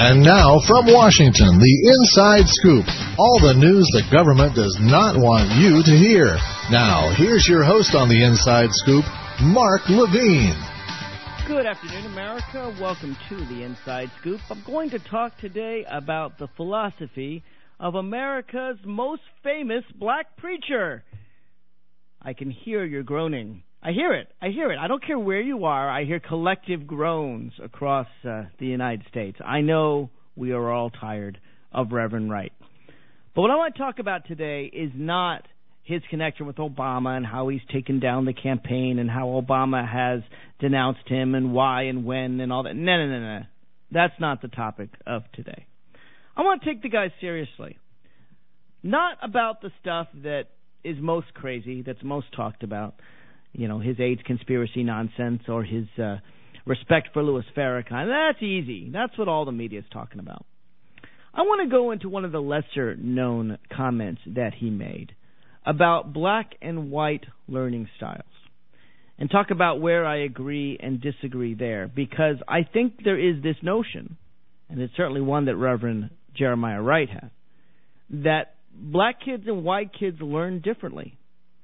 And now, from Washington, the Inside Scoop. All the news the government does not want you to hear. Now, here's your host on the Inside Scoop, Mark Levine. Good afternoon, America. Welcome to the Inside Scoop. I'm going to talk today about the philosophy of America's most famous black preacher. I can hear your groaning. I hear it. I don't care where you are. I hear collective groans across the United States. I know we are all tired of Reverend Wright. But what I want to talk about today is not his connection with Obama and how he's taken down the campaign and how Obama has denounced him and why and when and all that. No. That's not the topic of today. I want to take the guy seriously. Not about the stuff that is most crazy, that's most talked about. You know, his AIDS conspiracy nonsense or his respect for Louis Farrakhan. That's easy. That's what all the media is talking about. I want to go into one of the lesser-known comments that he made about black and white learning styles and talk about where I agree and disagree there, because I think there is this notion, and it's certainly one that Reverend Jeremiah Wright has, that black kids and white kids learn differently.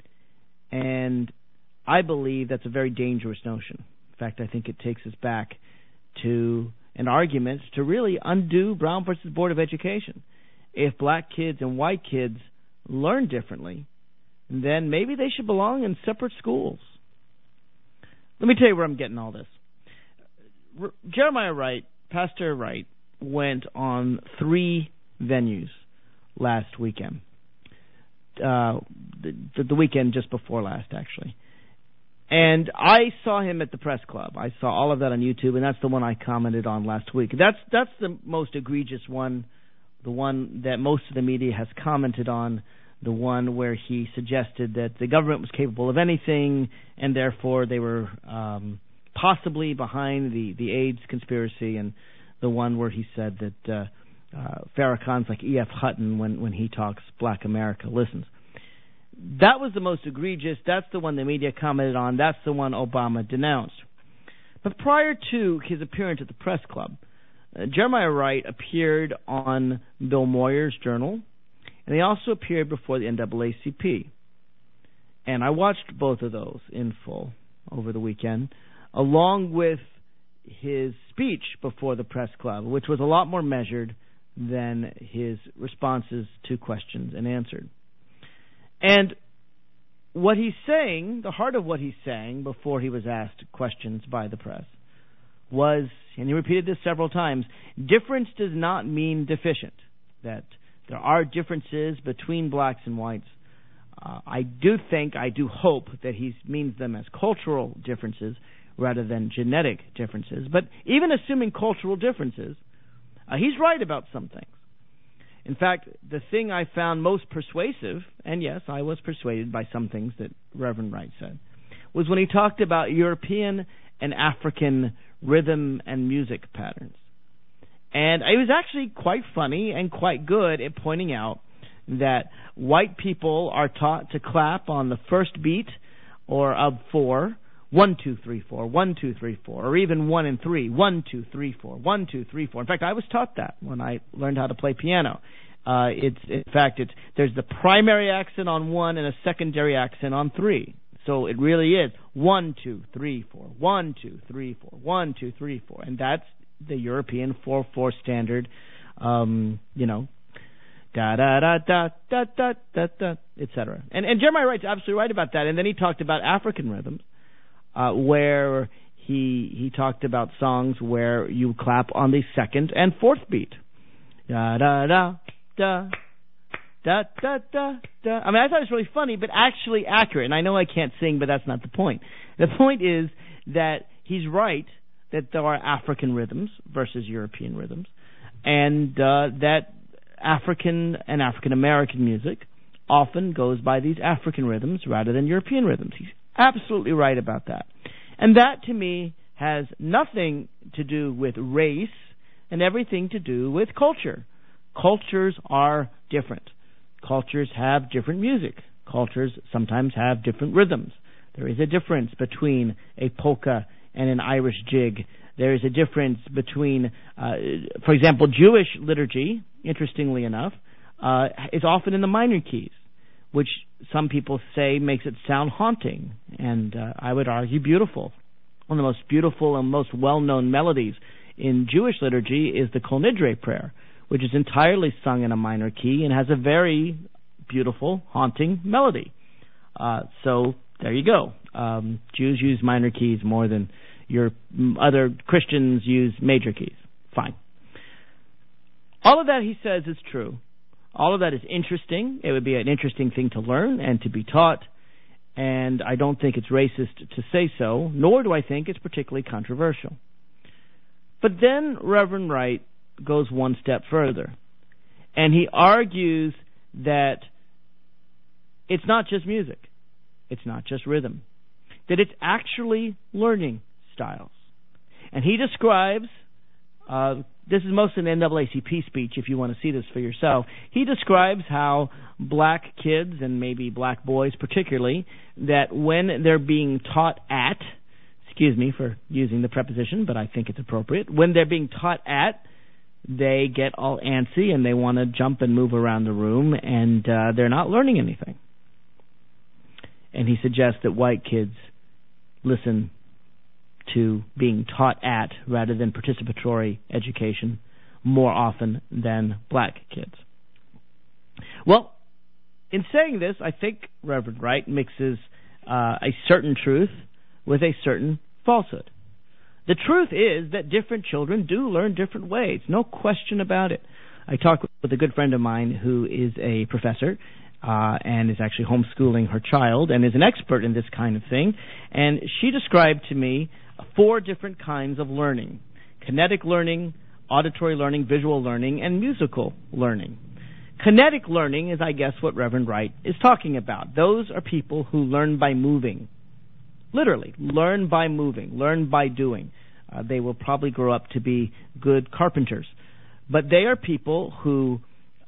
And I believe that's a very dangerous notion. In fact, I think it takes us back to an argument to really undo Brown versus Board of Education. If black kids and white kids learn differently, then maybe they should belong in separate schools. Let me tell you where I'm getting all this. Jeremiah Wright, Pastor Wright, went on 3 venues last weekend. The weekend just before last, actually. And I saw him at the press club. I saw all of that on YouTube, and that's the one I commented on last week. That's the most egregious one, the one that most of the media has commented on, the one where he suggested that the government was capable of anything, and therefore they were possibly behind the AIDS conspiracy, and the one where he said that Farrakhan's like E.F. Hutton when he talks Black America listens. That was the most egregious. That's the one the media commented on. That's the one Obama denounced. But prior to his appearance at the press club, Jeremiah Wright appeared on Bill Moyer's Journal, and he also appeared before the NAACP. And I watched both of those in full over the weekend, along with his speech before the press club, which was a lot more measured than his responses to questions and answered. And what he's saying, the heart of what he's saying before he was asked questions by the press was, and he repeated this several times, difference does not mean deficient, that there are differences between blacks and whites. I do hope that he means them as cultural differences rather than genetic differences. But even assuming cultural differences, he's right about some things. In fact, the thing I found most persuasive, and yes, I was persuaded by some things that Reverend Wright said, was when he talked about European and African rhythm and music patterns. And it was actually quite funny and quite good at pointing out that white people are taught to clap on the first beat or of 4, 1, 2, 3, 4, 1, 2, 3, 4, or even 1 and 3, 1, 2, 3, 4, 1, 2, 3, 4. In fact, I was taught that when I learned how to play piano. There's the primary accent on 1 and a secondary accent on 3. So it really is 1, 2, 3, 4, 1, 2, 3, 4, 1, 2, 3, 4, and that's the European 4/4 standard. Da da da da da da da da, etc. And Jeremiah Wright's absolutely right about that. And then he talked about African rhythms, where he talked about songs where you clap on the second and fourth beat. Da da da da da da da da. I mean, I thought it was really funny, but actually accurate. And I know I can't sing, but that's not the point. The point is that he's right that there are African rhythms versus European rhythms, and that African and African American music often goes by these African rhythms rather than European rhythms. He's absolutely right about that. And that, to me, has nothing to do with race and everything to do with culture. Cultures are different. Cultures have different music. Cultures sometimes have different rhythms. There is a difference between a polka and an Irish jig There is a difference between, for example, Jewish liturgy, interestingly enough, is often in the minor keys, which some people say makes it sound haunting, and I would argue beautiful. One of the most beautiful and most well-known melodies in Jewish liturgy is the Kol Nidre prayer, which is entirely sung in a minor key and has a very beautiful, haunting melody. So there you go. Jews use minor keys more than your other Christians use major keys. Fine. All of that, he says, is true. All of that is interesting. It would be an interesting thing to learn and to be taught, and I don't think it's racist to say so, nor do I think it's particularly controversial. But then Reverend Wright goes one step further, and he argues that it's not just music, it's not just rhythm, that it's actually learning styles. And he describes, this is mostly an NAACP speech if you want to see this for yourself, he describes how black kids, and maybe black boys particularly, that when they're being taught at, excuse me for using the preposition, but I think it's appropriate, when they're being taught at, they get all antsy and they want to jump and move around the room, and they're not learning anything. And he suggests that white kids listen to being taught at rather than participatory education more often than black kids. Well, in saying this, I think Reverend Wright mixes a certain truth with a certain falsehood. The truth is that different children do learn different ways, no question about it. I talked with a good friend of mine who is a professor and is actually homeschooling her child and is an expert in this kind of thing, and she described to me 4 different kinds of learning: kinetic learning, auditory learning, visual learning, and musical learning. Kinetic learning is, I guess, what Reverend Wright is talking about. Those are people who learn by moving. Literally, learn by moving, learn by doing. They will probably grow up to be good carpenters. But they are people who,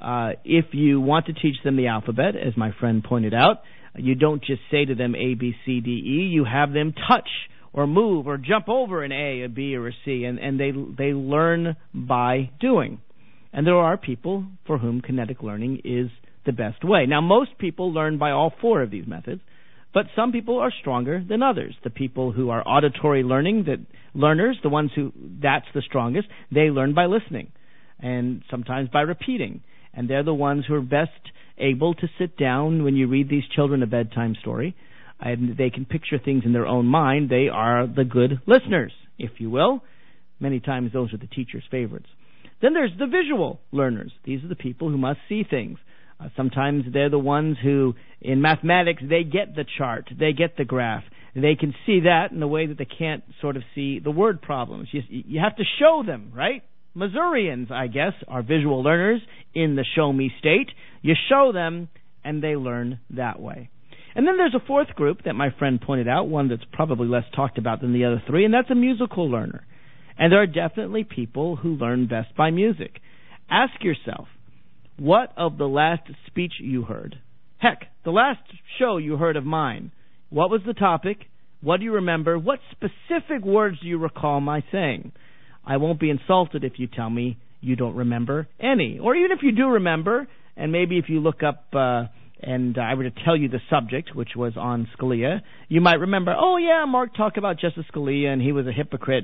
if you want to teach them the alphabet, as my friend pointed out, you don't just say to them A, B, C, D, E. You have them touch or move or jump over an A, a B, or a C, and they learn by doing. And there are people for whom kinetic learning is the best way. Now, most people learn by all 4 of these methods, but some people are stronger than others. The people who are auditory learners, the ones who that's the strongest, they learn by listening and sometimes by repeating. And they're the ones who are best able to sit down when you read these children a bedtime story, and they can picture things in their own mind. They are the good listeners, if you will. Many times those are the teacher's favorites. Then there's the visual learners. These are the people who must see things. Sometimes they're the ones who, in mathematics, they get the chart, they get the graph. They can see that in a way that they can't sort of see the word problems. You have to show them, right? Missourians, I guess, are visual learners in the show-me state. You show them, and they learn that way. And then there's a 4th group that my friend pointed out, one that's probably less talked about than the other 3, and that's a musical learner. And there are definitely people who learn best by music. Ask yourself, what of the last speech you heard? Heck, the last show you heard of mine, what was the topic? What do you remember? What specific words do you recall my saying? I won't be insulted if you tell me you don't remember any. Or even if you do remember, and maybe if you look up and I were to tell you the subject, which was on Scalia, you might remember, oh yeah, Mark talked about Justice Scalia and he was a hypocrite.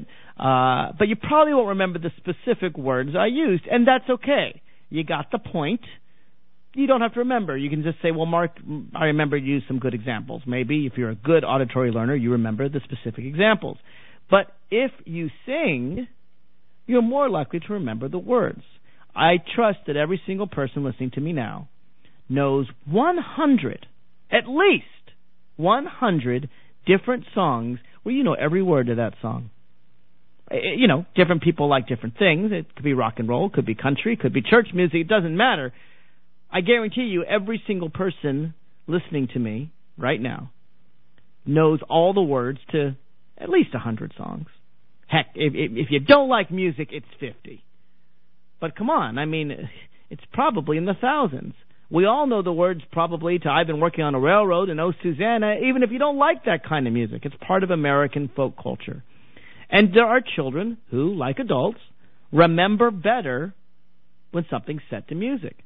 But you probably won't remember the specific words I used, and that's okay. You got the point. You don't have to remember. You can just say, well, Mark, I remember you used some good examples. Maybe if you're a good auditory learner, you remember the specific examples. But if you sing, you're more likely to remember the words. I trust that every single person listening to me now knows 100, at least 100 different songs where you know every word of that song. You know, different people like different things. It could be rock and roll, could be country, could be church music. It doesn't matter. I guarantee you every single person listening to me right now knows all the words to at least 100 songs. Heck, if you don't like music, it's 50. But come on, I mean, it's probably in the thousands. We all know the words probably to I've Been Working on a Railroad and Oh Susanna, even if you don't like that kind of music. It's part of American folk culture. And there are children who, like adults, remember better when something's set to music.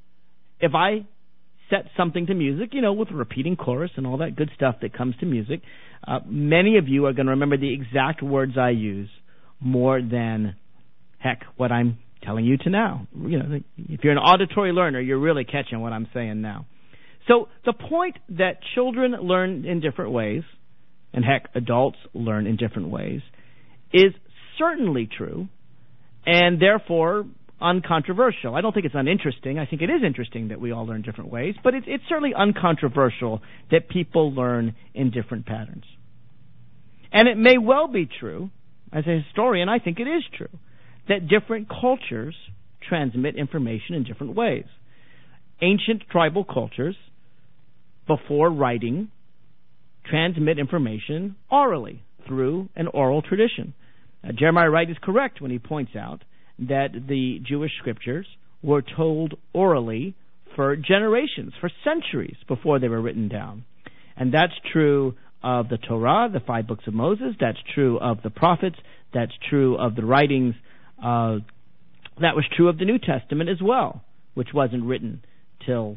If I set something to music, with a repeating chorus and all that good stuff that comes to music, many of you are going to remember the exact words I use more than, what I'm telling you to now. If you're an auditory learner, you're really catching what I'm saying now. So the point that children learn in different ways, and adults learn in different ways, is certainly true, and therefore uncontroversial. I don't think it's uninteresting. I think it is interesting that we all learn different ways, but it's certainly uncontroversial that people learn in different patterns. And it may well be true, as a historian, I think it is true, that different cultures transmit information in different ways. Ancient tribal cultures, before writing, transmit information orally through an oral tradition. Jeremiah Wright is correct when he points out that the Jewish scriptures were told orally for generations, for centuries before they were written down. And that's true of the Torah, the 5 books of Moses. That's true of the prophets. That's true of the writings. That was true of the New Testament as well, which wasn't written till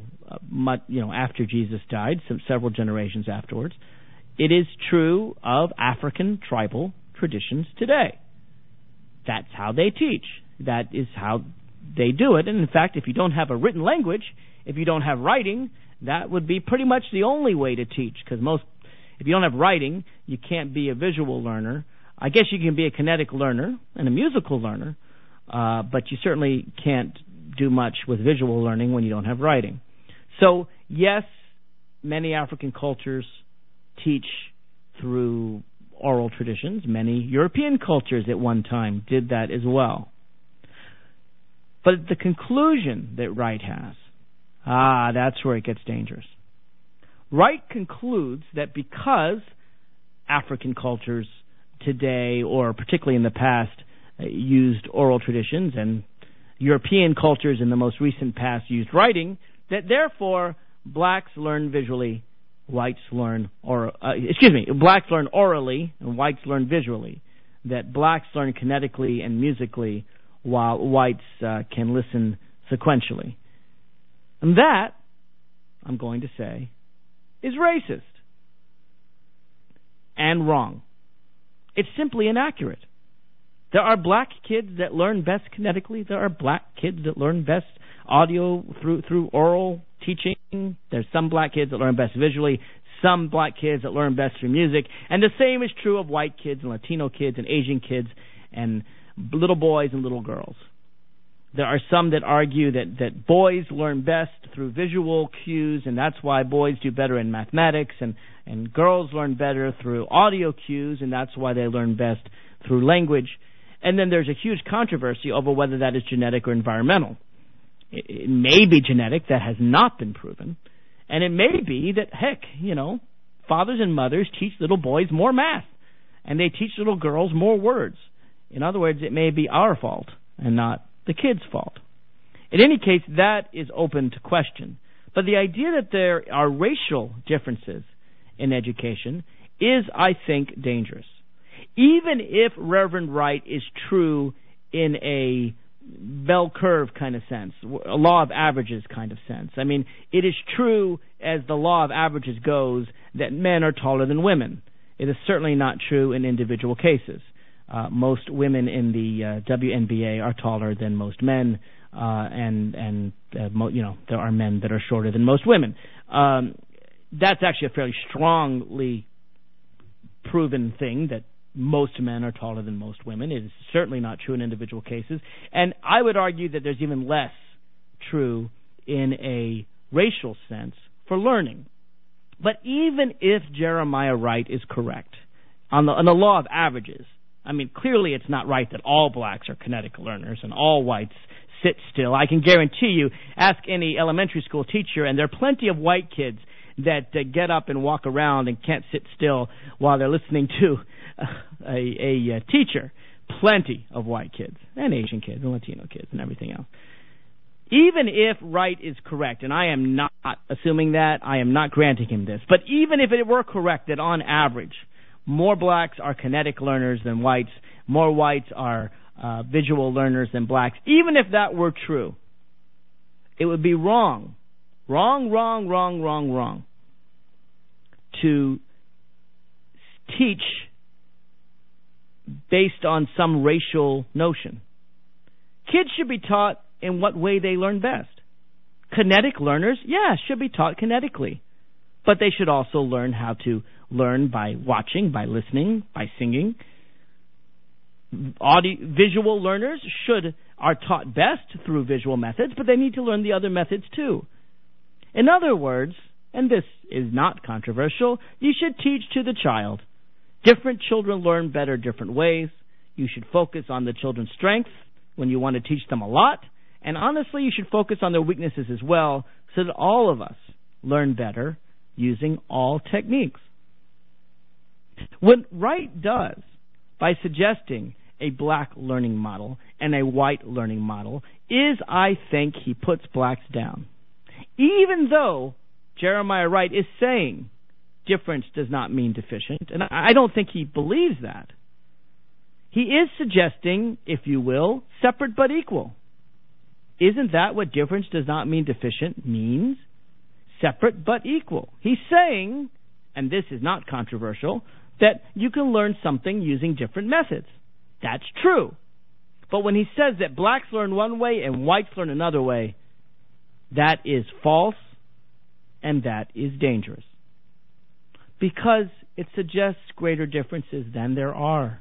after Jesus died, several generations afterwards. It is true of African tribal traditions today. That's how they teach. That is how they do it. And in fact, if you don't have a written language, if you don't have writing, that would be pretty much the only way to teach. Because if you don't have writing, you can't be a visual learner. I guess you can be a kinetic learner and a musical learner, but you certainly can't do much with visual learning when you don't have writing. So, yes, many African cultures teach through oral traditions. Many European cultures at one time did that as well. But the conclusion that Wright has, that's where it gets dangerous. Wright concludes that because African cultures today, or particularly in the past, used oral traditions, and European cultures in the most recent past used writing, that therefore blacks learn visually, blacks learn orally, and whites learn visually. That blacks learn kinetically and musically, while whites can listen sequentially. And that, I'm going to say, is racist and wrong. It's simply inaccurate. There are black kids that learn best kinetically. There are black kids that learn best audio through oral teaching. There's some black kids that learn best visually, some black kids that learn best through music. And the same is true of white kids and Latino kids and Asian kids and little boys and little girls. There are some that argue that boys learn best through visual cues, and that's why boys do better in mathematics, and girls learn better through audio cues, and that's why they learn best through language. And then there's a huge controversy over whether that is genetic or environmental. It may be genetic, that has not been proven. And it may be that, fathers and mothers teach little boys more math, and they teach little girls more words. In other words, it may be our fault and not the kid's fault. In any case, that is open to question. But the idea that there are racial differences in education is, I think, dangerous. Even if Reverend Wright is true in a bell curve kind of sense, a law of averages kind of sense. I mean, it is true, as the law of averages goes, that men are taller than women. It is certainly not true in individual cases. Most women in the WNBA are taller than most men, and there are men that are shorter than most women. That's actually a fairly strongly proven thing, that most men are taller than most women. It is certainly not true in individual cases. And I would argue that there's even less true in a racial sense for learning. But even if Jeremiah Wright is correct on the law of averages, I mean, clearly it's not right that all blacks are kinetic learners and all whites sit still. I can guarantee you, ask any elementary school teacher, and there are plenty of white kids that get up and walk around and can't sit still while they're listening to a teacher. Plenty of white kids and Asian kids and Latino kids and everything else. Even if Wright is correct, and I am not assuming that, I am not granting him this, but even if it were correct that on average more blacks are kinetic learners than whites, more whites are visual learners than blacks. Even if that were true, it would be wrong to teach based on some racial notion. Kids should be taught in what way they learn best. Kinetic learners, should be taught kinetically. But they should also learn how to learn by watching, by listening, by singing. Visual learners are taught best through visual methods, but they need to learn the other methods too. In other words, and this is not controversial, you should teach to the child. Different children learn better different ways. You should focus on the children's strengths when you want to teach them a lot. And honestly, you should focus on their weaknesses as well, so that all of us learn better using all techniques. What Wright does by suggesting a black learning model and a white learning model is, I think, he puts blacks down. Even though Jeremiah Wright is saying difference does not mean deficient, and I don't think he believes that. He is suggesting, if you will, separate but equal. Isn't that what difference does not mean deficient means? Separate but equal. He's saying, and this is not controversial, that you can learn something using different methods. That's true. But when he says that blacks learn one way and whites learn another way, that is false and that is dangerous. Because it suggests greater differences than there are.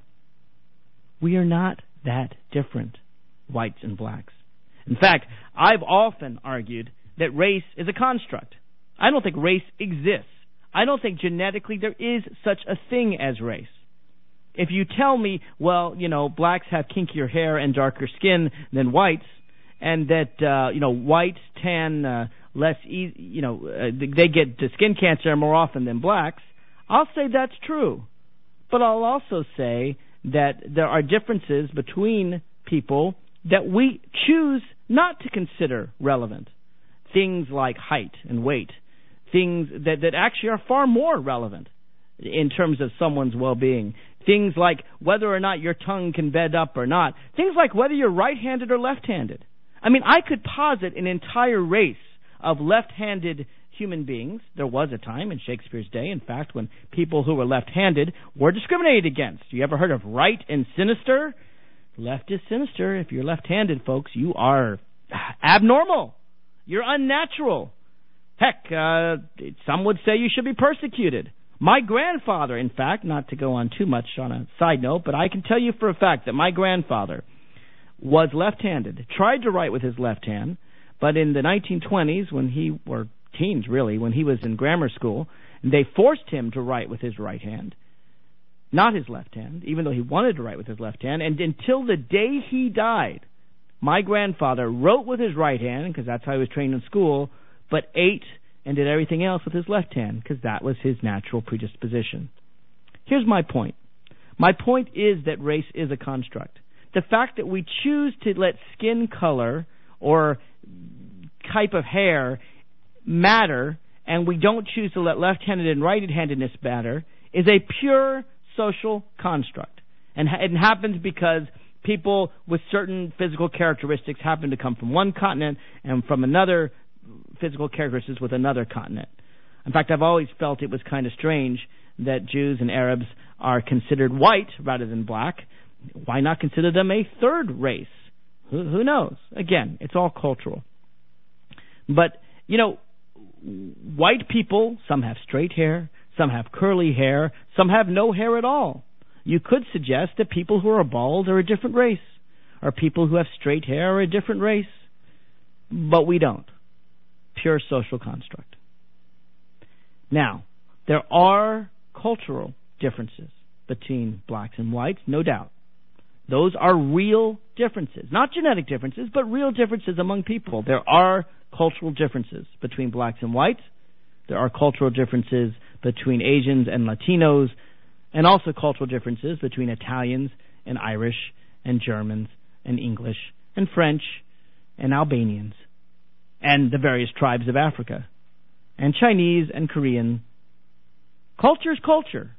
We are not that different, whites and blacks. In fact, I've often argued that race is a construct. I don't think race exists. I don't think genetically there is such a thing as race. If you tell me, well, blacks have kinkier hair and darker skin than whites, and that, whites tan less easy, they get skin cancer more often than blacks, I'll say that's true. But I'll also say that there are differences between people that we choose not to consider relevant. Things like height and weight. Things that actually are far more relevant in terms of someone's well-being. Things like whether or not your tongue can bend up or not. Things like whether you're right-handed or left-handed. I mean, I could posit an entire race of left-handed human beings. There was a time in Shakespeare's day, in fact, when people who were left-handed were discriminated against. You ever heard of right and sinister? Left is sinister. If you're left-handed, folks, you are abnormal. You're unnatural. Heck, some would say you should be persecuted. My grandfather, in fact, not to go on too much on a side note, but I can tell you for a fact that my grandfather was left-handed, tried to write with his left hand, but in the 1920s, or teens really, when he was in grammar school, they forced him to write with his right hand, not his left hand, even though he wanted to write with his left hand. And until the day he died, my grandfather wrote with his right hand, because that's how he was trained in school, but ate and did everything else with his left hand, because that was his natural predisposition. Here's my point. My point is that race is a construct. The fact that we choose to let skin color or type of hair matter, and we don't choose to let left-handed and right-handedness matter, is a pure social construct. And it happens because people with certain physical characteristics happen to come from one continent and from another physical characteristics with another continent. In fact, I've always felt it was kind of strange that Jews and Arabs are considered white rather than black. Why not consider them a third race? Who knows? Again, it's all cultural. But, white people, some have straight hair, some have curly hair, some have no hair at all. You could suggest that people who are bald are a different race, or people who have straight hair are a different race. But we don't. Pure social construct. Now, there are cultural differences between blacks and whites, no doubt. Those are real differences. Not genetic differences, but real differences among people. There are cultural differences between blacks and whites. There are cultural differences between Asians and Latinos, and also cultural differences between Italians and Irish and Germans and English and French and Albanians and the various tribes of Africa and Chinese and Korean. Culture is culture.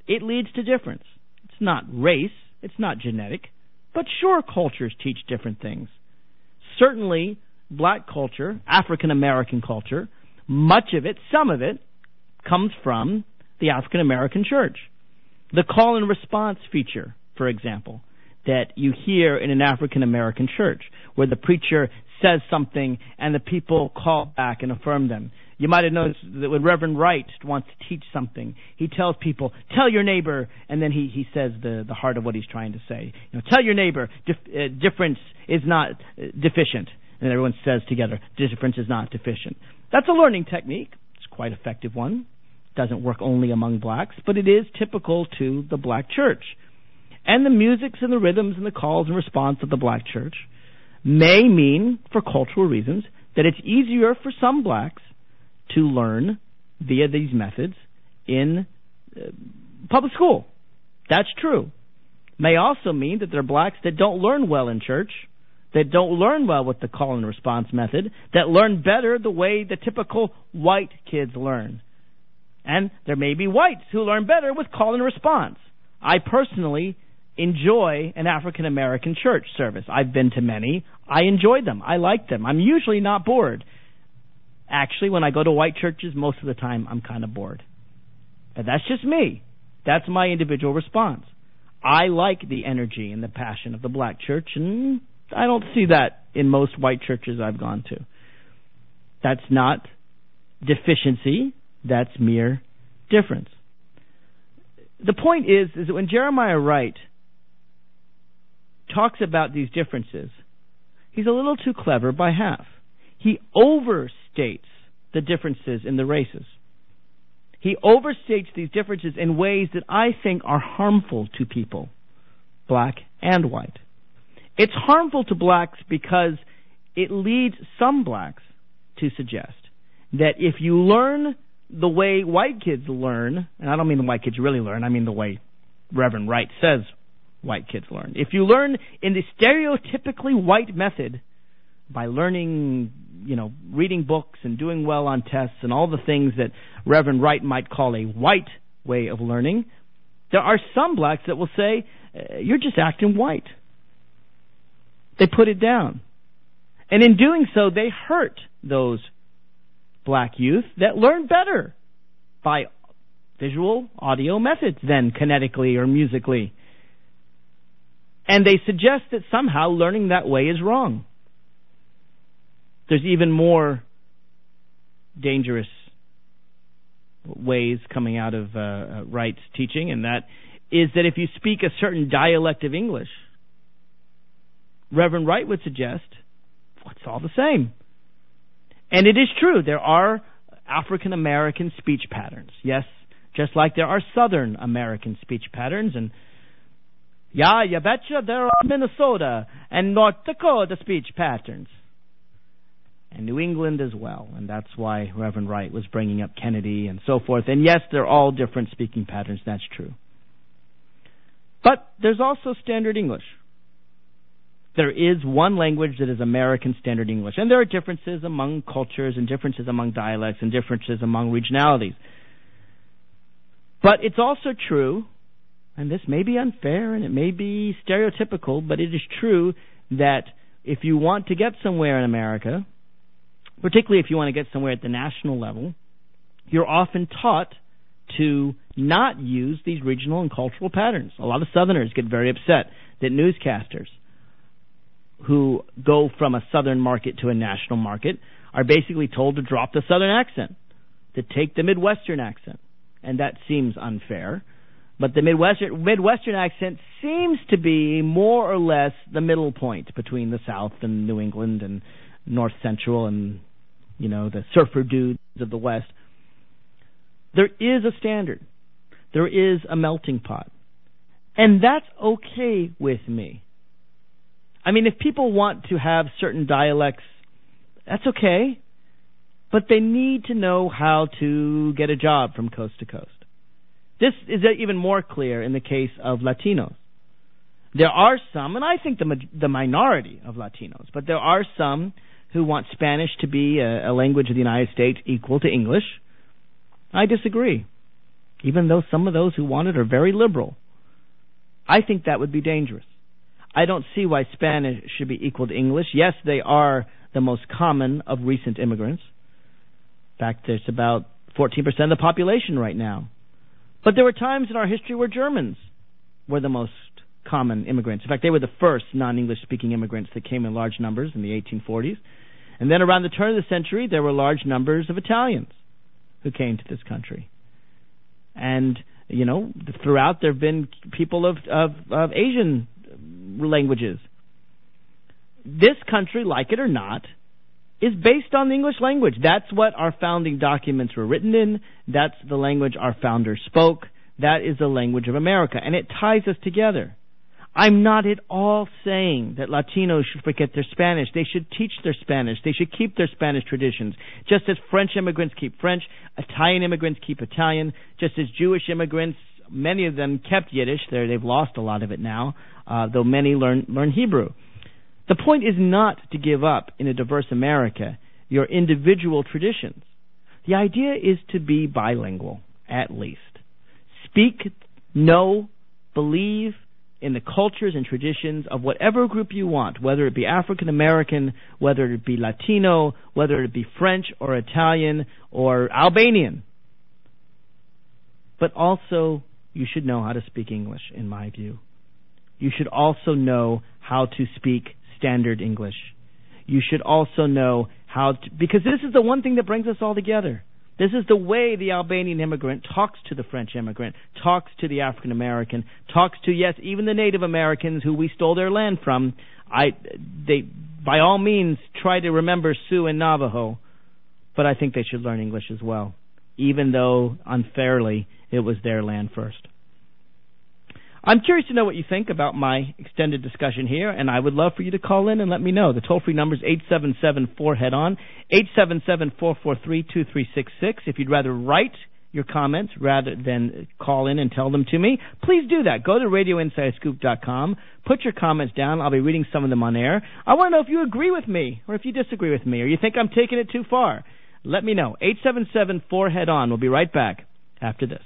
it leads to difference. It's not race, it's not genetic, but sure, cultures teach different things. Certainly, black culture, African American culture, much of it, some of it, comes from the African American church. The call and response feature, for example, that you hear in an African American church, where the preacher says something and the people call back and affirm them. You might have noticed that when Reverend Wright wants to teach something, he tells people, tell your neighbor, and then he says the heart of what he's trying to say. Tell your neighbor, difference is not deficient. And everyone says together, difference is not deficient. That's a learning technique. It's a quite effective one. It doesn't work only among blacks, but it is typical to the black church. And the musics and the rhythms and the calls and response of the black church may mean, for cultural reasons, that it's easier for some blacks to learn via these methods in public school. That's true. May also mean that there are blacks that don't learn well in church, that don't learn well with the call and response method, that learn better the way the typical white kids learn. And there may be whites who learn better with call and response. I personally enjoy an African American church service. I've been to many. I enjoy them. I like them. I'm usually not bored. Actually, when I go to white churches, most of the time I'm kind of bored. And that's just me. That's my individual response. I like the energy and the passion of the black church, and I don't see that in most white churches I've gone to. That's not deficiency. That's mere difference. The point is that when Jeremiah Wright talks about these differences, he's a little too clever by half. He overstates the differences in the races. He overstates these differences in ways that I think are harmful to people, black and white. It's harmful to blacks because it leads some blacks to suggest that if you learn the way white kids learn, and I don't mean the white kids really learn, I mean the way Reverend Wright says white kids learn. If you learn in the stereotypically white method by learning, reading books and doing well on tests and all the things that Reverend Wright might call a white way of learning, there are some blacks that will say, you're just acting white. They put it down. And in doing so, they hurt those black youth that learn better by visual audio methods than kinetically or musically. And they suggest that somehow learning that way is wrong. There's even more dangerous ways coming out of Wright's teaching, and that is that if you speak a certain dialect of English, Reverend Wright would suggest, well, it's all the same. And it is true, there are African American speech patterns. Yes, just like there are Southern American speech patterns, and yeah, you betcha, there are Minnesota and North Dakota speech patterns. And New England as well, and that's why Reverend Wright was bringing up Kennedy and so forth. And yes, they're all different speaking patterns, that's true. But there's also Standard English. There is one language that is American Standard English, and there are differences among cultures and differences among dialects and differences among regionalities. But it's also true, and this may be unfair and it may be stereotypical, but it is true that if you want to get somewhere in America, particularly if you want to get somewhere at the national level, you're often taught to not use these regional and cultural patterns. A lot of Southerners get very upset that newscasters who go from a Southern market to a national market are basically told to drop the Southern accent, to take the Midwestern accent. And that seems unfair. But the Midwestern accent seems to be more or less the middle point between the South and New England and North Central and, the surfer dudes of the West. There is a standard. There is a melting pot. And that's okay with me. I mean, if people want to have certain dialects, that's okay. But they need to know how to get a job from coast to coast. This is even more clear in the case of Latinos. There are some, and I think the minority of Latinos, but there are some who want Spanish to be a language of the United States equal to English. I disagree. even though some of those who want it are very liberal. I think that would be dangerous. I don't see why Spanish should be equal to English. Yes, they are the most common of recent immigrants. In fact, there's about 14% of the population right now. But there were times in our history where Germans were the most common immigrants. In fact, they were the first non-English speaking immigrants that came in large numbers in the 1840s. And then around the turn of the century, there were large numbers of Italians who came to this country. And, you know, throughout there have been people of Asian languages. This country, like it or not, is based on the English language. That's what our founding documents were written in. That's the language our founders spoke. That is the language of America, and it ties us together. I'm not at all saying that Latinos should forget their Spanish. They should teach their Spanish. They should keep their Spanish traditions. Just as French immigrants keep French, Italian immigrants keep Italian, just as Jewish immigrants, many of them kept Yiddish. They've lost a lot of it now, though many learn Hebrew. The point is not to give up in a diverse America your individual traditions. The idea is to be bilingual, at least. Speak, know, believe in the cultures and traditions of whatever group you want, whether it be African American, whether it be Latino, whether it be French or Italian or Albanian. But also, you should know how to speak English, in my view. You should also know how to speak standard English. You should also know how to, because this is the one thing that brings us all together. This is the way the Albanian immigrant talks to the French immigrant, talks to the African American, talks to, yes, even the Native Americans who we stole their land from. They, by all means, try to remember Sioux and Navajo, but I think they should learn English as well, even though, unfairly, it was their land first. I'm curious to know what you think about my extended discussion here, and I would love for you to call in and let me know. The toll-free number is 877-4HEAD-ON, 877-443-2366. If you'd rather write your comments rather than call in and tell them to me, please do that. Go to RadioInsideScoop.com, put your comments down. I'll be reading some of them on air. I want to know if you agree with me or if you disagree with me or you think I'm taking it too far. Let me know. 877-4HEAD-ON. We'll be right back after this.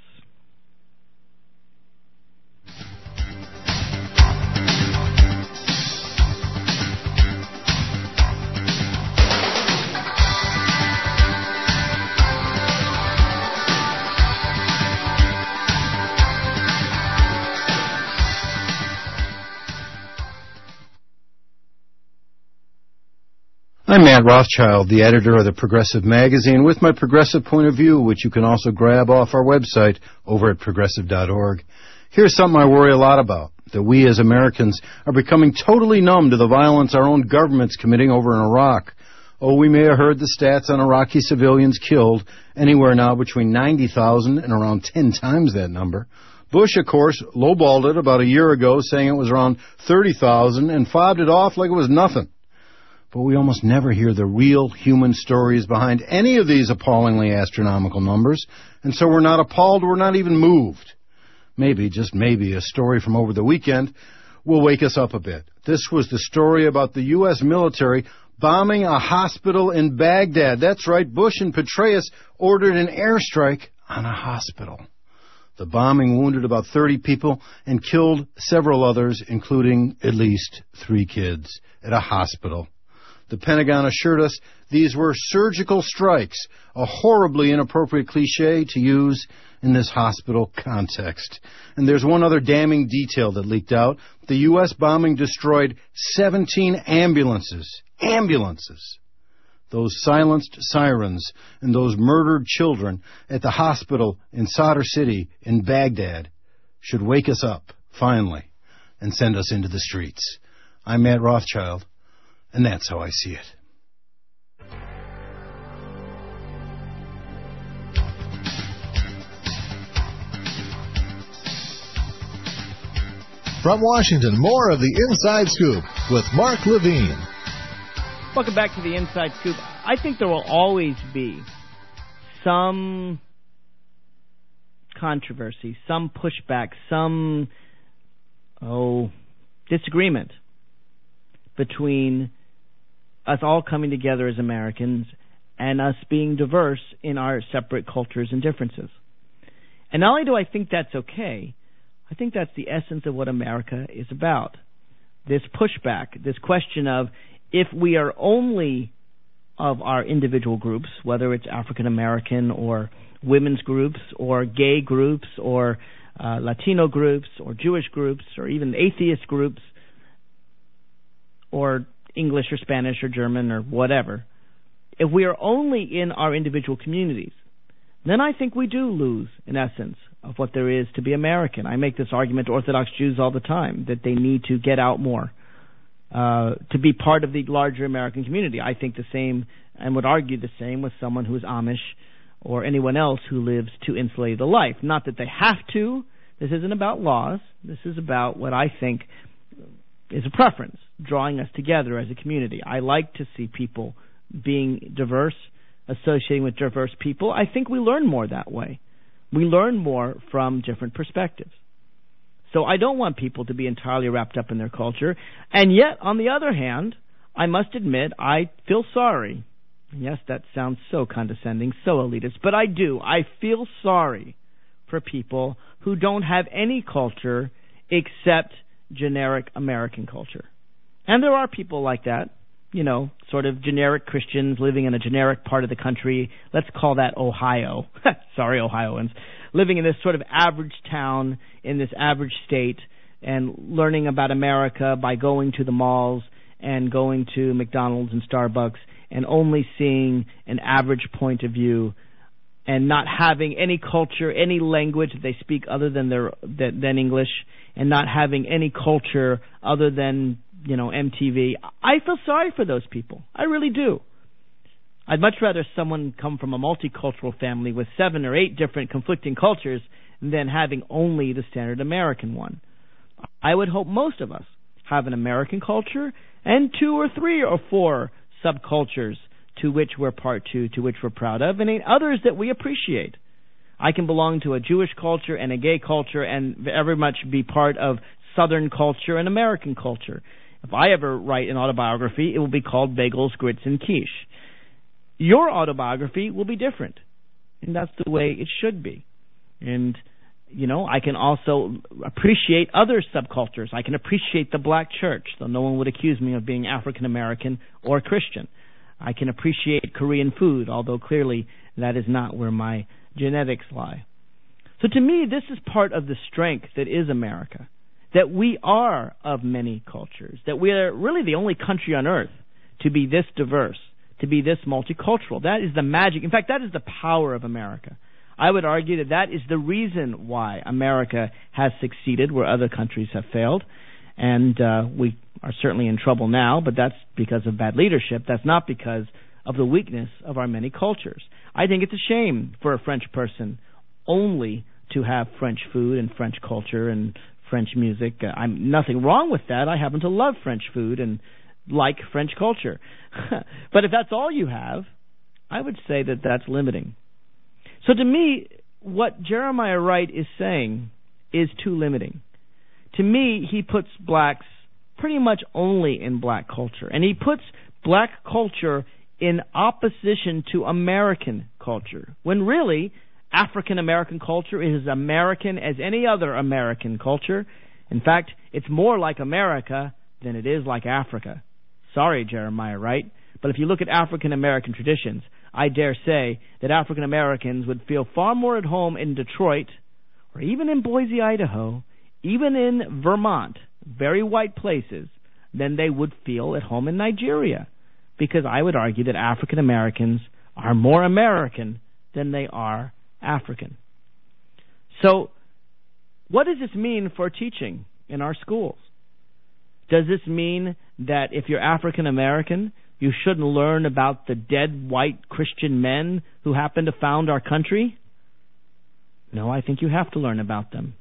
I'm Matt Rothschild, the editor of the Progressive Magazine, with my progressive point of view, which you can also grab off our website over at progressive.org. Here's something I worry a lot about, that we as Americans are becoming totally numb to the violence our own government's committing over in Iraq. Oh, we may have heard the stats on Iraqi civilians killed, anywhere now between 90,000 and around 10 times that number. Bush, of course, lowballed it about a year ago, saying it was around 30,000 and fobbed it off like it was nothing. But we almost never hear the real human stories behind any of these appallingly astronomical numbers, and so we're not appalled, we're not even moved. Maybe, just maybe, a story from over the weekend will wake us up a bit. This was the story about the U.S. military bombing a hospital in Baghdad. That's right, Bush and Petraeus ordered an airstrike on a hospital. The bombing wounded about 30 people and killed several others, including at least 3 kids at a hospital. The Pentagon assured us these were surgical strikes, a horribly inappropriate cliche to use in this hospital context. And there's one other damning detail that leaked out. The U.S. bombing destroyed 17 ambulances. Ambulances! Those silenced sirens and those murdered children at the hospital in Sadr City in Baghdad should wake us up, finally, and send us into the streets. I'm Matt Rothschild. And that's how I see it. From Washington, more of the Inside Scoop with Mark Levine. Welcome back to the Inside Scoop. I think there will always be some controversy, some pushback, some disagreement between us all coming together as Americans and us being diverse in our separate cultures and differences. And not only do I think that's okay, I think that's the essence of what America is about. This pushback, this question of if we are only of our individual groups, whether it's African American or women's groups or gay groups or Latino groups or Jewish groups or even atheist groups or English or Spanish or German or whatever, if we are only in our individual communities, then I think we do lose, in essence, of what there is to be American. I make this argument to Orthodox Jews all the time, that they need to get out more to be part of the larger American community. I think the same and would argue the same with someone who is Amish or anyone else who lives to insulate the life. Not that they have to. This isn't about laws. This is about what I think is a preference, drawing us together as a community. I like to see people being diverse, associating with diverse people. I think we learn more that way. We learn more from different perspectives. So I don't want people to be entirely wrapped up in their culture. And yet, on the other hand, I must admit, I feel sorry. Yes, that sounds so condescending, so elitist, but I do. I feel sorry for people who don't have any culture except generic American culture. And there are people like that, you know, sort of generic Christians living in a generic part of the country. Let's call that Ohio. Sorry, Ohioans. Living in this sort of average town in this average state and learning about America by going to the malls and going to McDonald's and Starbucks and only seeing an average point of view and not having any culture, any language that they speak other than than English, and not having any culture other than, you know, MTV. I feel sorry for those people. I really do. I'd much rather someone come from a multicultural family with 7 or 8 different conflicting cultures than having only the standard American one. I would hope most of us have an American culture and 2 or 3 or 4 subcultures to which we're part to which we're proud of, and others that we appreciate. I can belong to a Jewish culture and a gay culture and very much be part of Southern culture and American culture. If I ever write an autobiography, it will be called Bagels, Grits, and Quiche. Your autobiography will be different, and that's the way it should be. And, you know, I can also appreciate other subcultures. I can appreciate the black church, though no one would accuse me of being African American or Christian. I can appreciate Korean food, although clearly that is not where my genetics lie. So to me, this is part of the strength that is America, that we are of many cultures, that we are really the only country on earth to be this diverse, to be this multicultural. That is the magic. In fact, that is the power of America. I would argue that that is the reason why America has succeeded where other countries have failed. And we are certainly in trouble now, but that's because of bad leadership. That's not because of the weakness of our many cultures. I think it's a shame for a French person only to have French food and French culture and French music. I'm nothing wrong with that. I happen to love French food and like French culture. But if that's all you have, I would say that that's limiting. So to me, what Jeremiah Wright is saying is too limiting. To me, he puts blacks pretty much only in black culture. And he puts black culture in opposition to American culture, when really African American culture is as American as any other American culture. In fact, it's more like America than it is like Africa. Sorry, Jeremiah Wright, but if you look at African American traditions, I dare say that African Americans would feel far more at home in Detroit or even in Boise, Idaho, even in Vermont, very white places, than they would feel at home in Nigeria. Because I would argue that African Americans are more American than they are African. So, what does this mean for teaching in our schools? Does this mean that if you're African American, you shouldn't learn about the dead white Christian men who happened to found our country? No, I think you have to learn about them.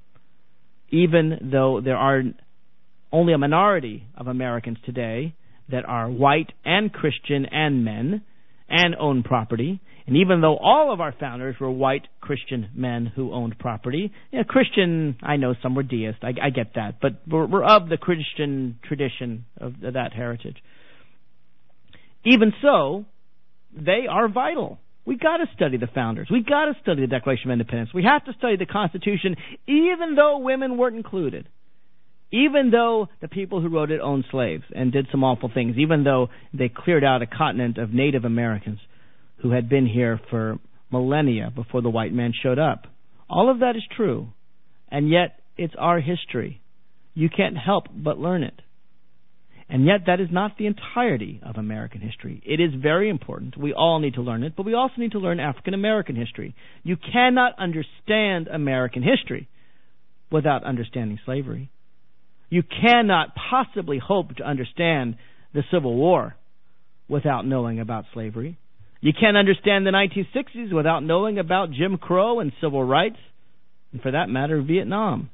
Even though there are only a minority of Americans today that are white and Christian and men and own property, and even though all of our founders were white Christian men who owned property, Christian, I know some were deists, I get that, but we're of the Christian tradition of that heritage. Even so, they are vital We got to study the founders. We got to study the Declaration of Independence. We have to study the Constitution, even though women weren't included. Even though the people who wrote it owned slaves and did some awful things. Even though they cleared out a continent of Native Americans who had been here for millennia before the white man showed up. All of that is true. And yet, it's our history. You can't help but learn it. And yet, that is not the entirety of American history. It is very important. We all need to learn it, but we also need to learn African American history. You cannot understand American history without understanding slavery. You cannot possibly hope to understand the Civil War without knowing about slavery. You can't understand the 1960s without knowing about Jim Crow and civil rights, and for that matter, Vietnam.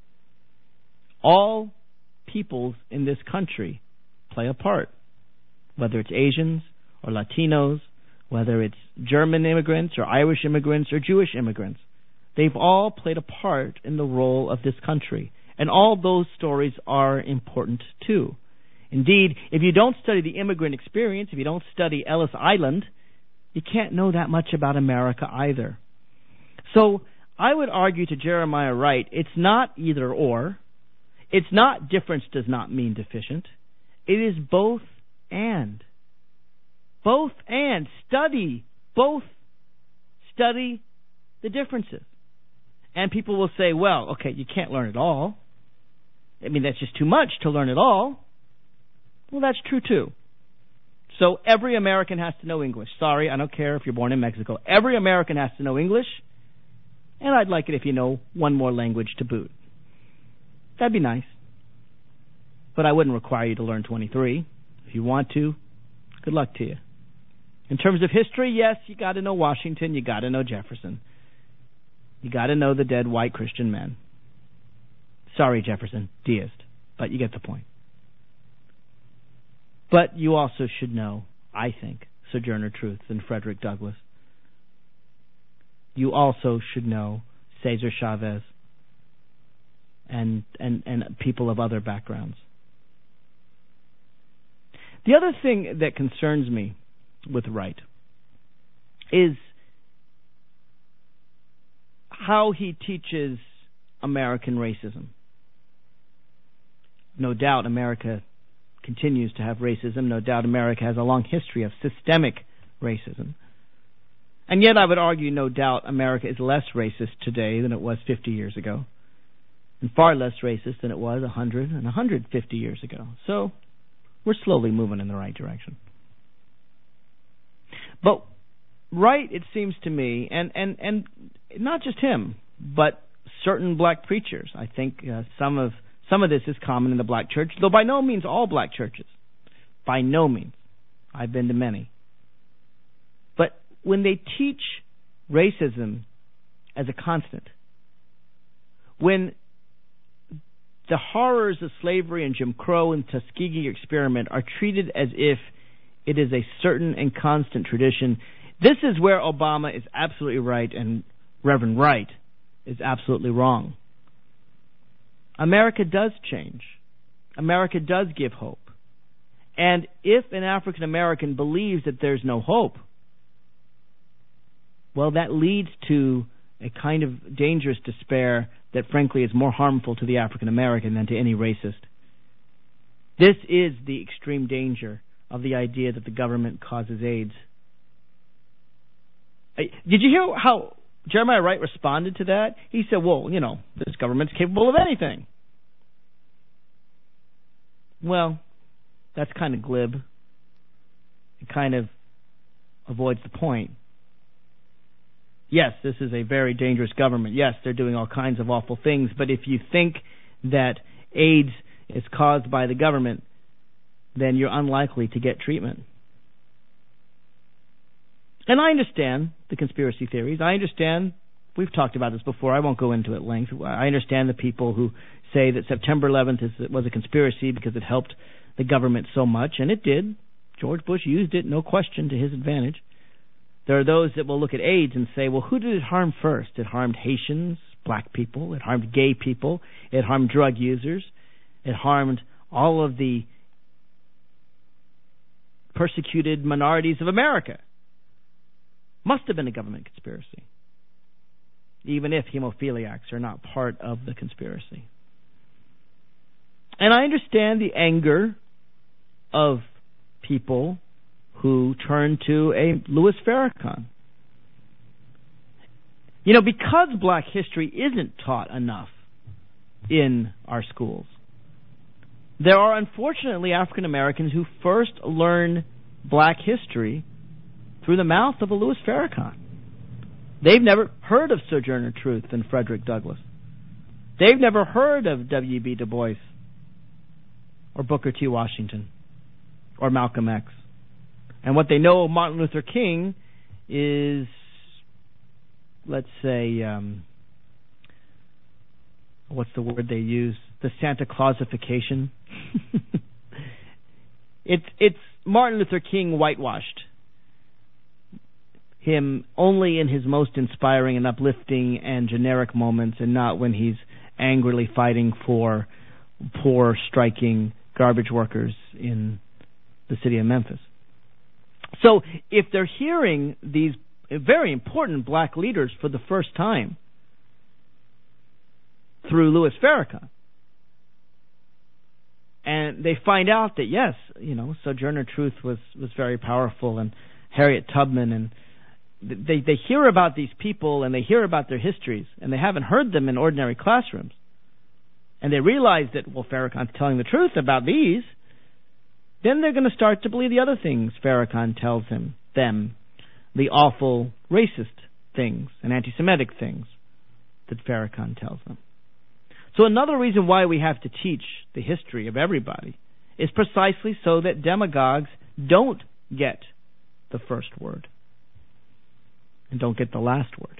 All peoples in this country play a part, whether it's Asians or Latinos, whether it's German immigrants or Irish immigrants or Jewish immigrants. They've all played a part in the role of this country, and all those stories are important too. Indeed, if you don't study the immigrant experience, if you don't study Ellis Island, you can't know that much about America either. So I would argue to Jeremiah Wright, it's not either or. It's not difference does not mean deficient. It is both and. Both and. Study both. Study the differences. And people will say, well, okay, you can't learn it all. I mean, that's just too much to learn it all. Well, that's true too. So every American has to know English. Sorry, I don't care if you're born in Mexico. Every American has to know English. And I'd like it if you know one more language to boot. That'd be nice. But I wouldn't require you to learn 23. If you want to, good luck to you. In terms of history, yes, you got to know Washington. You got to know Jefferson. You got to know the dead white Christian men. Sorry, Jefferson, deist, but you get the point. But you also should know, I think, Sojourner Truth and Frederick Douglass. You also should know Cesar Chavez and people of other backgrounds. The other thing that concerns me with Wright is how he teaches American racism. No doubt America continues to have racism. No doubt America has a long history of systemic racism. And yet I would argue, no doubt, America is less racist today than it was 50 years ago, and far less racist than it was 100 and 150 years ago. So we're slowly moving in the right direction. But Wright, it seems to me, and not just him, but certain black preachers, I think some of this is common in the black church, though by no means all black churches. By no means. I've been to many. But when they teach racism as a constant, when the horrors of slavery and Jim Crow and Tuskegee experiment are treated as if it is a certain and constant tradition, this is where Obama is absolutely right and Reverend Wright is absolutely wrong. America does change. America does give hope. And if an African American believes that there's no hope, well, that leads to a kind of dangerous despair that frankly is more harmful to the African American than to any racist. This is the extreme danger of the idea that the government causes AIDS. Did you hear how Jeremiah Wright responded to that? He said, well, you know, this government's capable of anything. Well, that's kind of glib. It kind of avoids the point. Yes, this is a very dangerous government. Yes, they're doing all kinds of awful things. But if you think that AIDS is caused by the government, then you're unlikely to get treatment. And I understand the conspiracy theories. I understand, we've talked about this before, I won't go into it at length. I understand the people who say that September 11th was a conspiracy because it helped the government so much, and it did. George Bush used it, no question, to his advantage. There are those that will look at AIDS and say, well, who did it harm first? It harmed Haitians, black people, it harmed gay people, it harmed drug users, it harmed all of the persecuted minorities of America. Must have been a government conspiracy, even if hemophiliacs are not part of the conspiracy. And I understand the anger of people who turn to a Louis Farrakhan. You know, because black history isn't taught enough in our schools, there are unfortunately African Americans who first learn black history through the mouth of a Louis Farrakhan. They've never heard of Sojourner Truth and Frederick Douglass. They've never heard of W.B. Du Bois or Booker T. Washington or Malcolm X. And what they know of Martin Luther King is, let's say, what's the word they use? The Santa Clausification. It's Martin Luther King whitewashed. Him only in his most inspiring and uplifting and generic moments, and not when he's angrily fighting for poor, striking garbage workers in the city of Memphis. So if they're hearing these very important black leaders for the first time through Louis Farrakhan, and they find out that, yes, you know, Sojourner Truth was very powerful, and Harriet Tubman, and they hear about these people and they hear about their histories, and they haven't heard them in ordinary classrooms. And they realize that, well, Farrakhan's telling the truth about these. Then they're going to start to believe the other things Farrakhan tells them, the awful racist things and anti-Semitic things that Farrakhan tells them. So another reason why we have to teach the history of everybody is precisely so that demagogues don't get the first word and don't get the last word.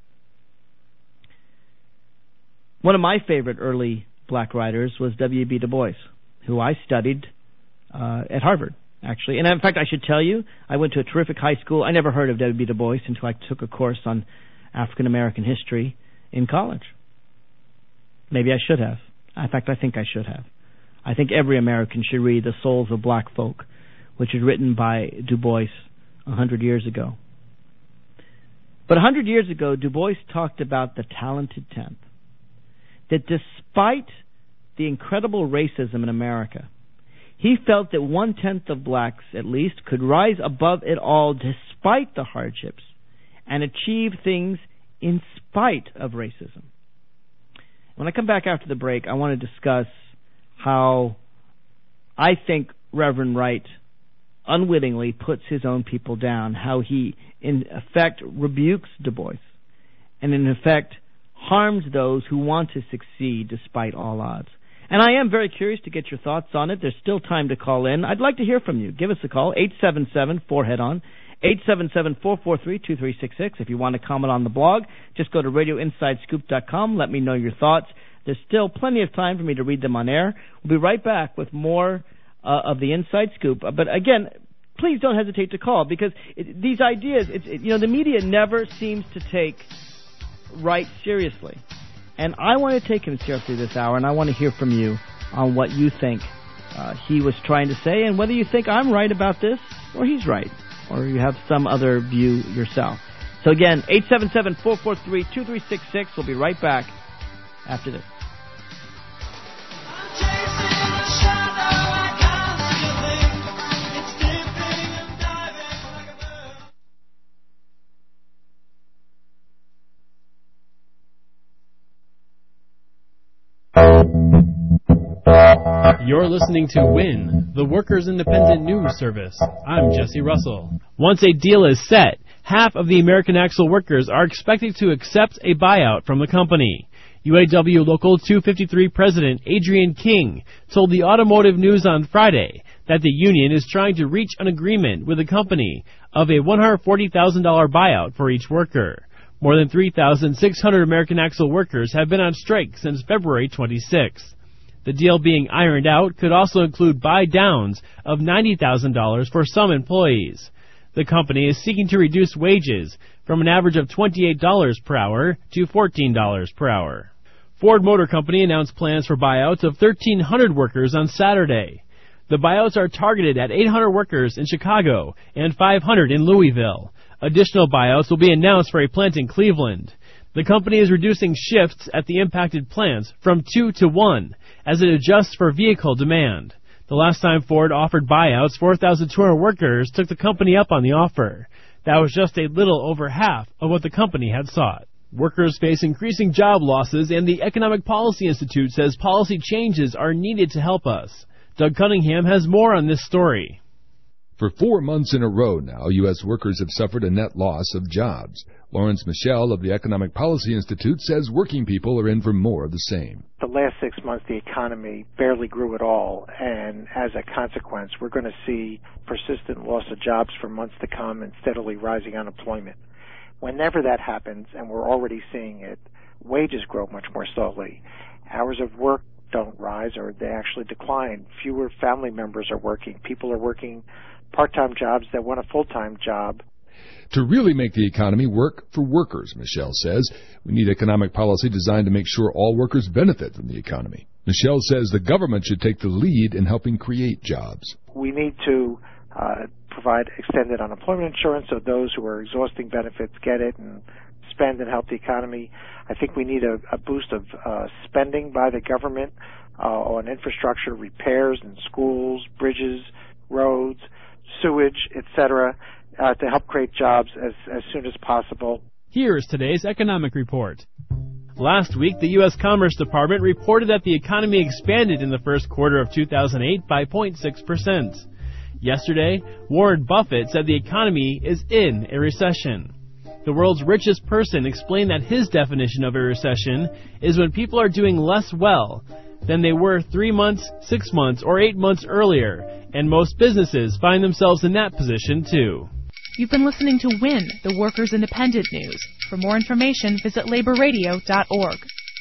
One of my favorite early black writers was W.B. Du Bois, who I studied at Harvard, actually. And in fact, I should tell you, I went to a terrific high school. I never heard of W.B. Du Bois until I took a course on African American history in college. Maybe I should have. In fact, I think I should have. I think every American should read The Souls of Black Folk, which was written by Du Bois 100 years ago. But 100 years ago, Du Bois talked about the talented tenth. That despite the incredible racism in America, he felt that 1/10 of blacks, at least, could rise above it all despite the hardships and achieve things in spite of racism. When I come back after the break, I want to discuss how I think Reverend Wright unwittingly puts his own people down, how he, in effect, rebukes Du Bois, and in effect, harms those who want to succeed despite all odds. And I am very curious to get your thoughts on it. There's still time to call in. I'd like to hear from you. Give us a call, 877-4HEAD-ON, 877-443-2366. If you want to comment on the blog, just go to radioinsidescoop.com. Let me know your thoughts. There's still plenty of time for me to read them on air. We'll be right back with more of the Inside Scoop. But again, please don't hesitate to call, because these ideas, the media never seems to take Wright seriously. And I want to take him seriously this hour, and I want to hear from you on what you think he was trying to say, and whether you think I'm right about this or he's right, or you have some other view yourself. So again, 877-443-2366. We'll be right back after this. You're listening to WIN, the Workers' Independent News Service. I'm Jesse Russell. Once a deal is set, half of the American Axle workers are expected to accept a buyout from the company. UAW Local 253 President Adrian King told the Automotive News on Friday that the union is trying to reach an agreement with the company of a $140,000 buyout for each worker. More than 3,600 American Axle workers have been on strike since February 26th. The deal being ironed out could also include buy-downs of $90,000 for some employees. The company is seeking to reduce wages from an average of $28 per hour to $14 per hour. Ford Motor Company announced plans for buyouts of 1,300 workers on Saturday. The buyouts are targeted at 800 workers in Chicago and 500 in Louisville. Additional buyouts will be announced for a plant in Cleveland. The company is reducing shifts at the impacted plants from 2 to 1 as it adjusts for vehicle demand. The last time Ford offered buyouts, 4,200 workers took the company up on the offer. That was just a little over half of what the company had sought. Workers face increasing job losses, and the Economic Policy Institute says policy changes are needed to help us. Doug Cunningham has more on this story. For 4 months in a row now, U.S. workers have suffered a net loss of jobs. Lawrence Michel of the Economic Policy Institute says working people are in for more of the same. The last 6 months, the economy barely grew at all, and as a consequence, we're going to see persistent loss of jobs for months to come and steadily rising unemployment. Whenever that happens, and we're already seeing it, wages grow much more slowly. Hours of work don't rise, or they actually decline. Fewer family members are working. People are working part-time jobs that want a full-time job. To really make the economy work for workers, Michel says, we need economic policy designed to make sure all workers benefit from the economy. Michel says the government should take the lead in helping create jobs. We need to provide extended unemployment insurance so those who are exhausting benefits get it and spend and help the economy. I think we need a boost of spending by the government on infrastructure repairs in schools, bridges, roads, sewage, etc., to help create jobs as soon as possible. Here's today's economic report. Last week, the U.S. Commerce Department reported that the economy expanded in the first quarter of 2008 by 0.6%. Yesterday, Warren Buffett said the economy is in a recession. The world's richest person explained that his definition of a recession is when people are doing less well than they were 3 months, 6 months, or 8 months earlier, and most businesses find themselves in that position too. You've been listening to WIN, the Workers' Independent News. For more information, visit laborradio.org.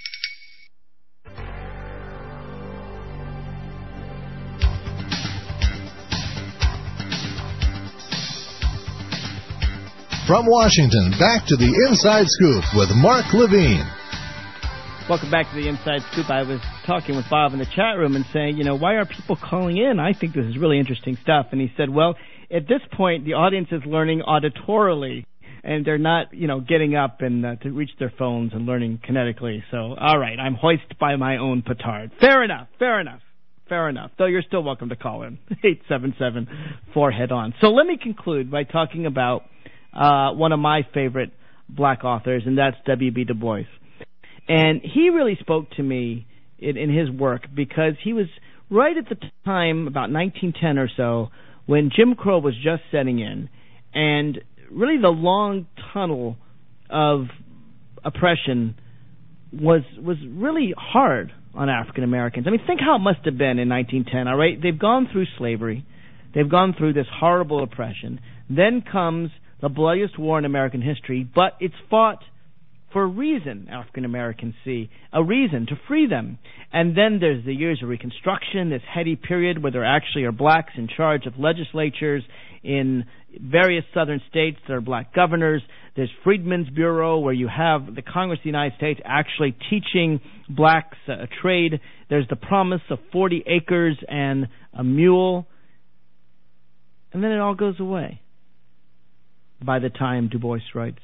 From Washington, back to the Inside Scoop with Mark Levine. Welcome back to the Inside Scoop. I was talking with Bob in the chat room and saying, why are people calling in? I think this is really interesting stuff. And he said, well, at this point, the audience is learning auditorily, and they're not, getting up and to reach their phones and learning kinetically. So, all right, I'm hoist by my own petard. Fair enough. Though you're still welcome to call in, 877-4-HEAD-ON. So let me conclude by talking about one of my favorite black authors, and that's W.B. Du Bois. And he really spoke to me in his work because he was right at the time, about 1910 or so, when Jim Crow was just setting in, and really the long tunnel of oppression was really hard on African Americans. I mean, think how it must have been in 1910, all right? They've gone through slavery. They've gone through this horrible oppression. Then comes the bloodiest war in American history, but it's fought for a reason, African Americans see, a reason to free them. And then there's the years of Reconstruction, this heady period where there actually are blacks in charge of legislatures in various southern states. There are black governors. There's Freedmen's Bureau, where you have the Congress of the United States actually teaching blacks a trade. There's the promise of 40 acres and a mule. And then it all goes away by the time Du Bois writes.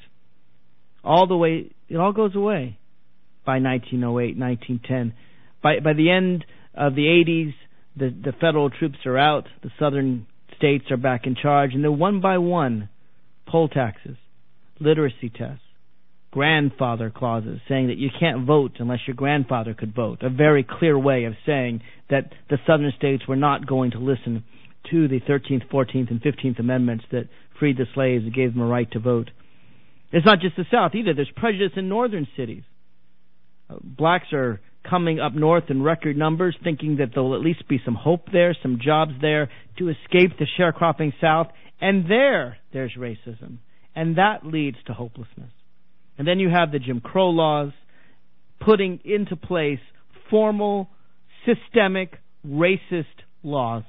It all goes away by 1908, 1910. By the end of the 80s, the federal troops are out, the southern states are back in charge, and then one by one, poll taxes, literacy tests, grandfather clauses, saying that you can't vote unless your grandfather could vote. A very clear way of saying that the southern states were not going to listen to the 13th, 14th, and 15th Amendments that freed the slaves and gave them a right to vote. It's not just the South either. There's prejudice in northern cities. Blacks are coming up north in record numbers, thinking that there'll at least be some hope there, some jobs there to escape the sharecropping South. And there's racism. And that leads to hopelessness. And then you have the Jim Crow laws putting into place formal, systemic, racist laws.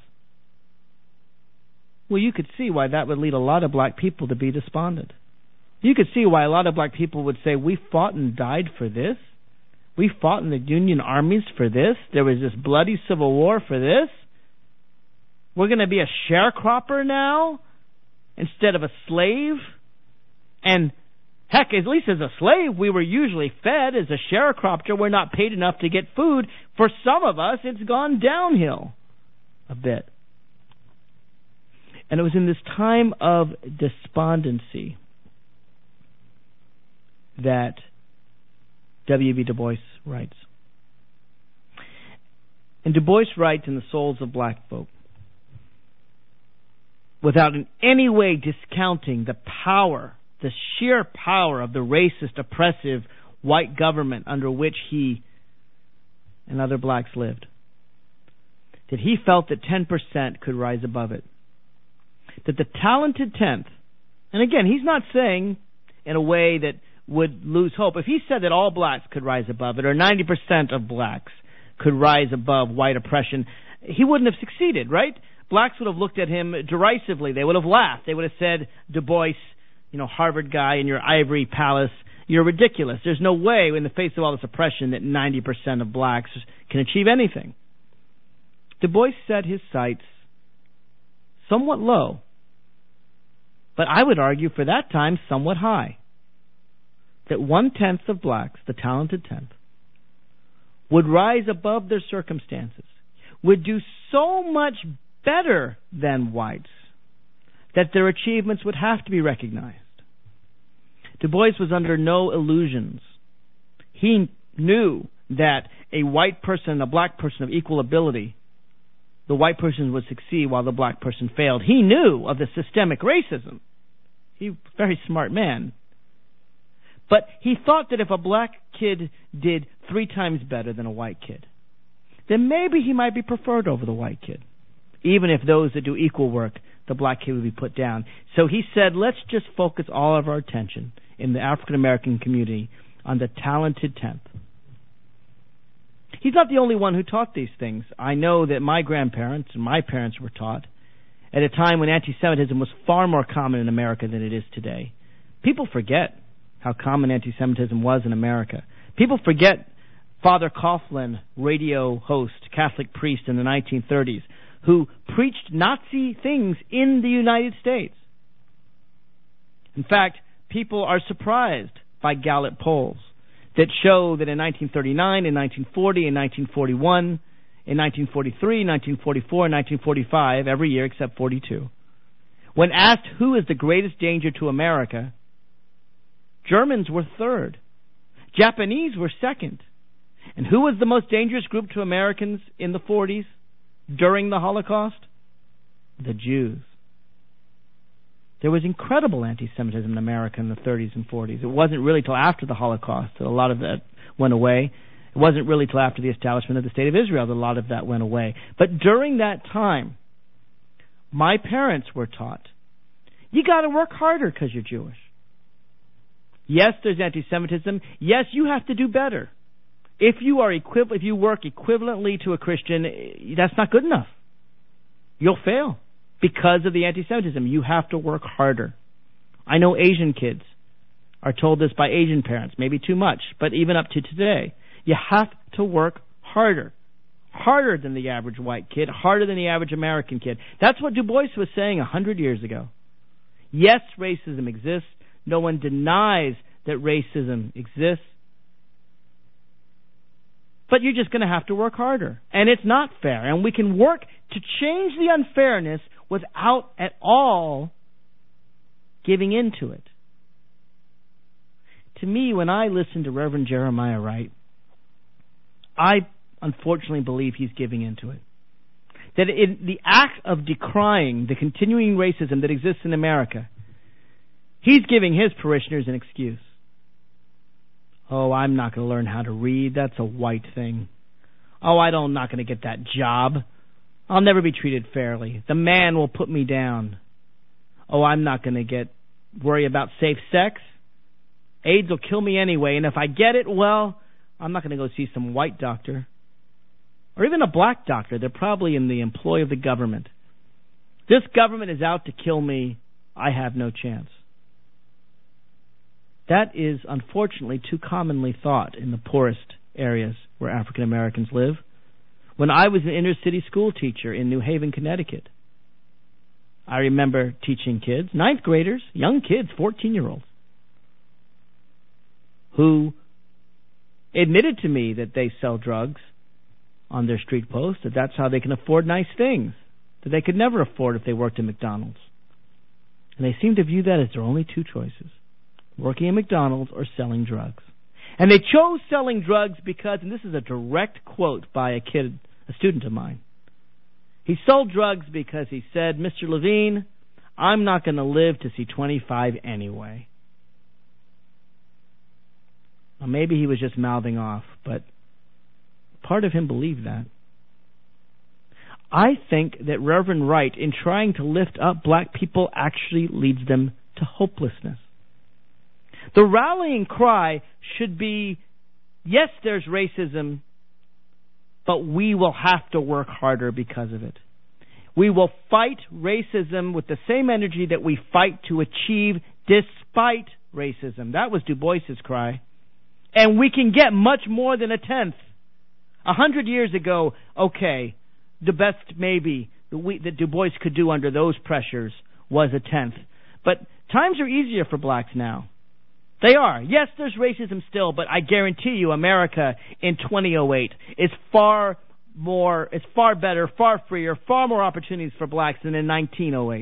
Well, you could see why that would lead a lot of black people to be despondent. You could see why a lot of black people would say, we fought and died for this. We fought in the Union armies for this. There was this bloody Civil War for this. We're going to be a sharecropper now instead of a slave. And heck, at least as a slave, we were usually fed. As a sharecropper, we're not paid enough to get food. For some of us, it's gone downhill a bit. And it was in this time of despondency that W.B. Du Bois writes. And Du Bois writes in The Souls of Black Folk, without in any way discounting the power, the sheer power of the racist, oppressive white government under which he and other blacks lived, that he felt that 10% could rise above it. That the talented 10th, and again, he's not saying in a way that would lose hope. If he said that all blacks could rise above it, or 90% of blacks could rise above white oppression, he wouldn't have succeeded, right? Blacks would have looked at him derisively. They would have laughed. They would have said, Du Bois, Harvard guy in your ivory palace, you're ridiculous. There's no way in the face of all this oppression that 90% of blacks can achieve anything. Du Bois set his sights somewhat low, but I would argue for that time somewhat high. That 1/10 of blacks, the talented 10th, would rise above their circumstances, would do so much better than whites that their achievements would have to be recognized. Du Bois was under no illusions. He knew that a white person and a black person of equal ability, the white person would succeed while the black person failed. He knew of the systemic racism. He was a very smart man. But he thought that if a black kid did 3 times better than a white kid, then maybe he might be preferred over the white kid. Even if those that do equal work, the black kid would be put down. So he said, let's just focus all of our attention in the African American community on the talented 10th. He's not the only one who taught these things. I know that my grandparents and my parents were taught at a time when anti-Semitism was far more common in America than it is today. People forget how common anti-Semitism was in America. People forget Father Coughlin, radio host, Catholic priest in the 1930s, who preached Nazi things in the United States. In fact, people are surprised by Gallup polls that show that in 1939, in 1940, in 1941, in 1943, 1944, and 1945, every year except 42, when asked who is the greatest danger to America, Germans were third. Japanese were second. And who was the most dangerous group to Americans in the 40s during the Holocaust? The Jews. There was incredible anti-Semitism in America in the 30s and 40s. It wasn't really till after the Holocaust that a lot of that went away. It wasn't really till after the establishment of the State of Israel that a lot of that went away. But during that time, my parents were taught, you got to work harder because you're Jewish. Yes, there's anti-Semitism. Yes, you have to do better. If you work equivalently to a Christian, that's not good enough. You'll fail because of the anti-Semitism. You have to work harder. I know Asian kids are told this by Asian parents, maybe too much, but even up to today, you have to work harder. Harder than the average white kid, harder than the average American kid. That's what Du Bois was saying 100 years ago. Yes, racism exists. No one denies that racism exists. But you're just going to have to work harder. And it's not fair. And we can work to change the unfairness without at all giving into it. To me, when I listen to Reverend Jeremiah Wright, I unfortunately believe he's giving into it. That in the act of decrying the continuing racism that exists in America, he's giving his parishioners an excuse. Oh, I'm not going to learn how to read. That's a white thing. Oh, I'm not going to get that job. I'll never be treated fairly. The man will put me down. Oh, I'm not going to worry about safe sex. AIDS will kill me anyway, and if I get it, well, I'm not going to go see some white doctor. Or even a black doctor. They're probably in the employ of the government. This government is out to kill me. I have no chance. That is unfortunately too commonly thought in the poorest areas where African Americans live. When I was an inner city school teacher in New Haven, Connecticut, I remember teaching kids, 9th graders, young kids, 14-year-olds. who admitted to me that they sell drugs on their street posts, that that's how they can afford nice things that they could never afford if they worked at McDonald's. And they seem to view that as their only two choices, working at McDonald's or selling drugs. And they chose selling drugs because, and this is a direct quote by a student of mine, he sold drugs because he said, Mr. Levine, I'm not going to live to see 25 anyway. Well, maybe he was just mouthing off, but part of him believed that. I think that Reverend Wright, in trying to lift up black people, actually leads them to hopelessness. The rallying cry should be, yes, there's racism, but we will have to work harder because of it. We will fight racism with the same energy that we fight to achieve despite racism. That was Du Bois's cry. And we can get much more than a tenth. 100 years ago, okay, the best maybe that Du Bois could do under those pressures was a tenth. But times are easier for blacks now. They are. Yes, there's racism still, but I guarantee you America in 2008 is far better, far freer, far more opportunities for blacks than in 1908.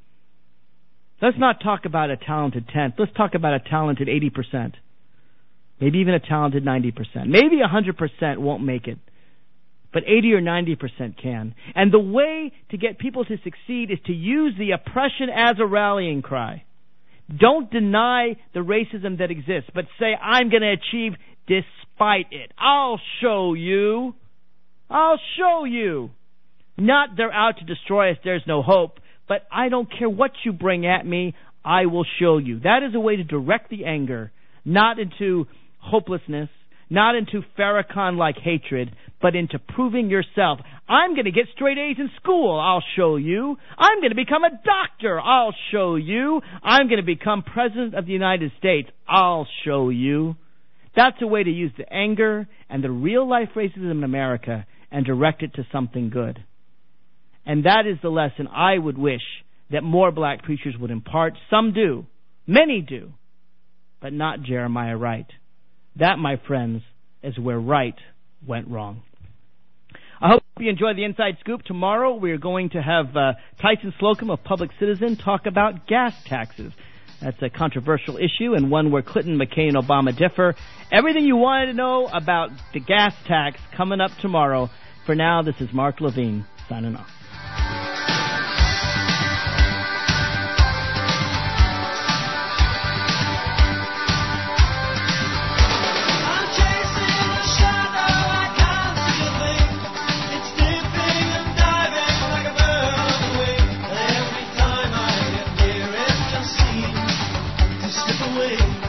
Let's not talk about a talented tenth. Let's talk about a talented 80%. Maybe even a talented 90%. Maybe 100% won't make it. But 80 or 90% can. And the way to get people to succeed is to use the oppression as a rallying cry. Don't deny the racism that exists, but say, I'm going to achieve despite it. I'll show you. I'll show you. Not they're out to destroy us, there's no hope, but I don't care what you bring at me, I will show you. That is a way to direct the anger, not into hopelessness, not into Farrakhan-like hatred, but into proving yourself. I'm going to get straight A's in school. I'll show you. I'm going to become a doctor. I'll show you. I'm going to become President of the United States. I'll show you. That's a way to use the anger and the real-life racism in America and direct it to something good. And that is the lesson I would wish that more black preachers would impart. Some do. Many do. But not Jeremiah Wright. That, my friends, is where Wright went wrong. I hope you enjoy the Inside Scoop. Tomorrow we're going to have Tyson Slocum of Public Citizen talk about gas taxes. That's a controversial issue and one where Clinton, McCain, and Obama differ. Everything you wanted to know about the gas tax coming up tomorrow. For now, this is Mark Levine signing off. Away.